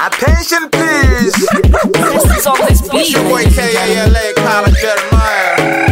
Attention please. This is on this beat. Your boy KALA, Colin Jeremiah.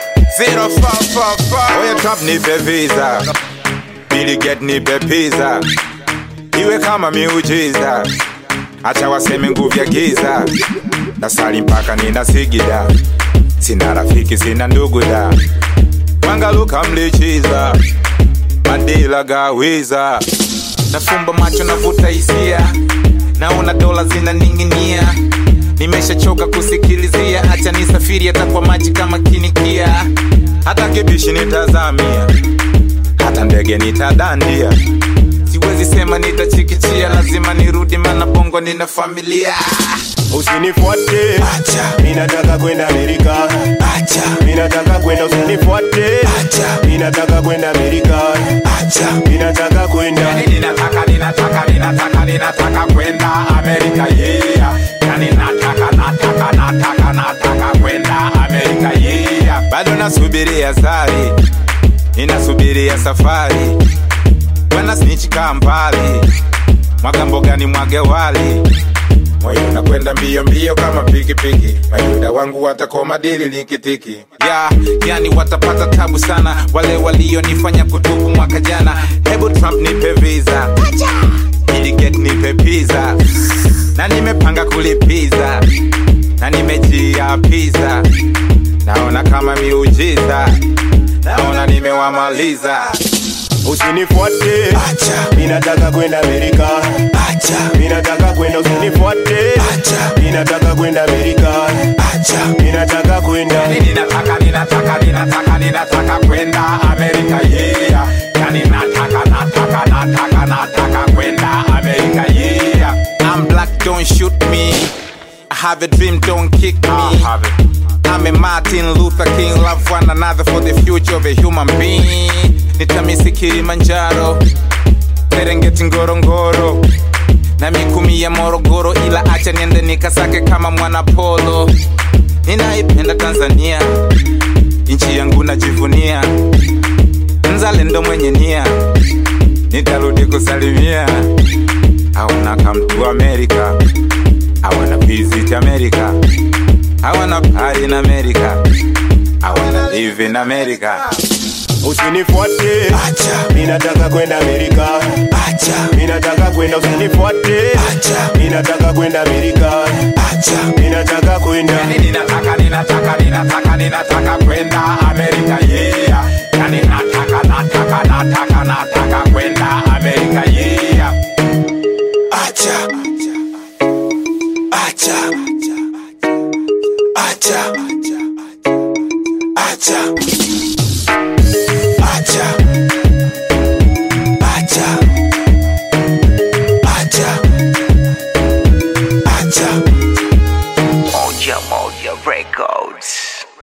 0444. Oya Trump nipe visa, Billy get nipe pizza. Iwe kama miujiza, acha waseme nguvu ya giza. Nasali mpaka nina sigida, sina rafiki sina ndugu da. Mangaluka mlichiza, madila gawiza. Nafumba macho navuta hisia, naona dola zinaning'inia. Nimeshachoka kusikilizia, acha nisafiri hata kwa maji kama kinikia. Hata kibishi nitazamia, hata ndege nitadandia. Siwezi sema nitachikichia, lazima nirudi mana bongo nina familia. Usinifuate, acha, mimi nataka kwenda Amerika. Acha, mimi nataka kwenda. Usinifuate, acha, mimi nataka kwenda Amerika. Acha, mimi nataka kwenda. yani ninataka kwenda Amerika, yeah. Yani nataka kwenda Amerika, yeah. Bado nasubiria sari, ninasubiria safari. Wana snitch Kampali, mwaga mboga ni mwage wali. Moyo unakwenda mbio mbio kama pikipiki. Mayuda wangu watakoma dili likitiki. Yani watapata tabu sana wale walionifanya kutubu mwaka jana. Hebu Trump nipe visa, Billy get nipe pizza. Na nimepanga kulipiza, na nimejia pizza. Naona kama miujiza, naona nimewamaliza. Usinifuate, acha, mimi nataka kwenda Amerika. Acha, mimi nataka kwenda. Usinifuate, acha, mimi nataka kwenda Amerika. Acha, mimi nataka kwenda. ninataka kwenda Amerika, yeah. Yani nataka kwenda Amerika, yeah. I'm black, don't shoot me. I have a dream, don't kick me. I'm a Martin Luther King, love one another for the future of a human being. Nitamisi Kilimanjaro, Serengeti Ngorongoro, na Mikumi ya Morogoro, ila acha niende nikasake kama mwana polo. Ninaipenda Tanzania, nchi yangu najivunia. Mzalendo mwenye nia, nitarudi kusalimia. I wanna come to America, I wanna visit America, I wanna party in America, I wanna live in America. Usinifuate, Acha, mimi nataka kwenda Amerika. acha, mimi nataka kwenda. Usinifuate, acha, mimi nataka kwenda Amerika. acha, mimi nataka kwenda. yani ninataka kwenda Amerika, yeah. Yani nataka kwenda Amerika, yeah. Acha, acha, acha, acha, acha, acha, acha. Moja Records.